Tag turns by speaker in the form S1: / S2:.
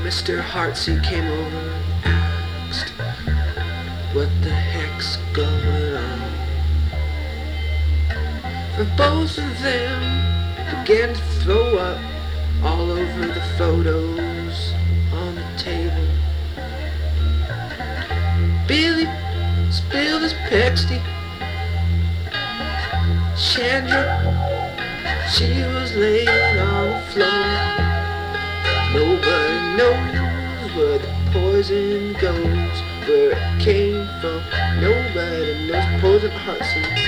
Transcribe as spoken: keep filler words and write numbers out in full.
S1: Mister Heartsey came over and asked, what the heck's going on? And both of them began to throw up all over the photos on the table. Billy spilled his Pepsi. Chandra, she was laying on the floor. Nobody knows where the poison goes, where it came from. Nobody knows poison hearts.